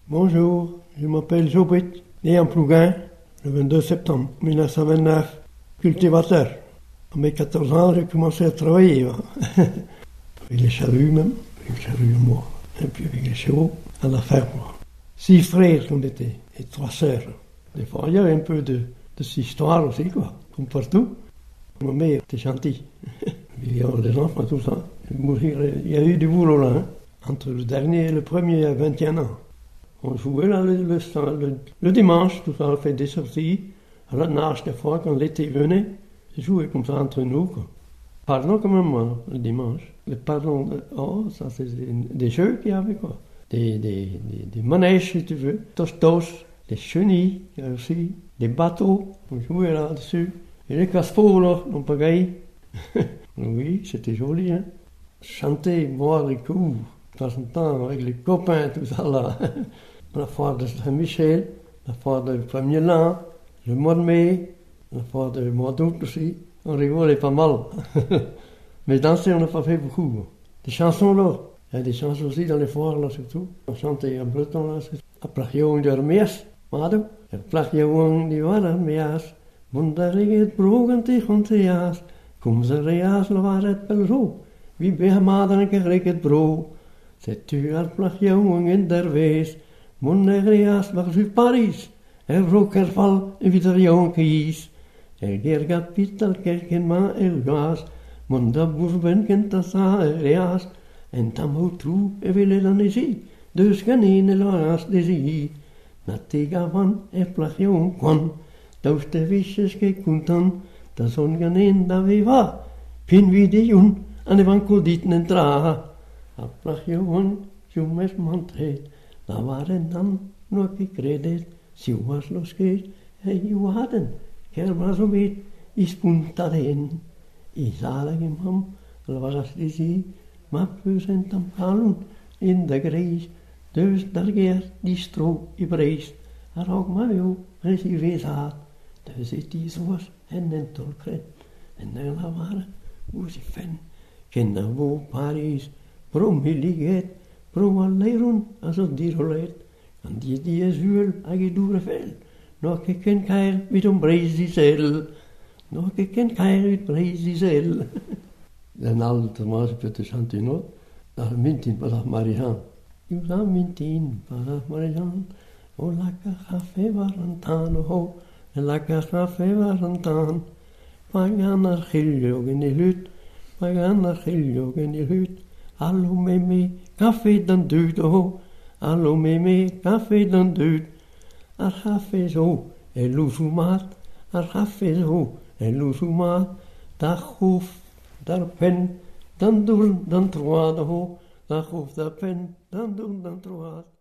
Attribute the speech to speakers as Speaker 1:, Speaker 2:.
Speaker 1: Bonjour, je m'appelle Jobrit, né en Plouguin le 22 septembre 1929, cultivateur. À mes 14 ans, j'ai commencé à travailler, avec les charrues même, avec les charrues moi, et puis avec les chevaux, à la ferme. 6 frères qu'on était, et 3 sœurs. Des fois, il y avait un peu de cette histoire aussi, quoi, comme partout. Ma mère était gentille. Il y avait des enfants, tout ça. Il y a eu du boulot là, hein. Entre le dernier et le premier à 21 ans. On jouait là le dimanche, tout ça, on fait des sorties. À la nage, des fois, quand l'été venait, on jouait comme ça entre nous, quoi. Pardon comme moi, le dimanche. Le pardon, ça c'est des jeux qu'il y avait, quoi. Des manèges, si tu veux. Tos, des chenilles, il y a aussi. Des bateaux, on jouait là-dessus. Et les casse-pots, en pagaille. Oui, c'était joli, hein. Chanter, boire les coups, de temps en temps, avec les copains, tout ça, là. La foire de Saint-Michel, la foire du 1er l'an, le mois de mai, la foire du mois d'août aussi. On rigolait pas mal. Mais danser, on n'a pas fait beaucoup. Des chansons, là. Il y a des chansons aussi dans les foires, là, surtout. On chantait en breton, là. Aplachjon der meas, mado. Aplachjon die waren meas. Mundarig brogen tegen theas. Kom ze reas, la var het wel zo. Wie bij maderen kreeg het brood. Sais-tu aplachjon in der wees. Mundarig was u Paris. Rook val wieder jonkies. Gergapital kerken ma elgas. Mundabus benken tasa reas. En tam true ville dan is hij. Dus gaan in de laas desi. Natiga van aplachjon kwan. Daus de visjes gekuntan. Da son gaan in da we va. Pin wie de jun. An de wankel dit en tra. Aplachjon, jumes mantre. Da waren dan nog gekredet. Si was los geet. Hey, you hadden. Kerma zo weet. Is punta den. Is alegem ham. Alvaras desi. Maar we zijn dan kalun in de grijs. Dus daar geert die stro i breis. Er ook maar jou recivees had. Dus is die zoals en een tolkret. En dan waren hoe ze fen. Kennen we Paris. Pro miliget. Pro alleron als het die rolet. En die zuel a gedure vel. Nog ik ken keil met een breis die zel. Nog ik ken keil met breis die zel. En al Thomas Peter Chantinot, daar mintin pas Marijan. Je zou mintin pas Marijan. O lekker café warantan, ho. En lekker café warantan. We gaan naar Giljog in de hut. We gaan naar Giljog in de hut. Hallo mee, café dan duurt, ho. Hallo mee, café dan duurt. Er café zo, en loesumaat. Er café zo, en loesumaat. Dag hoef. Daar pen, dan doen, dan troade ho. Daar hoeft daar pen, dan doen, dan troade.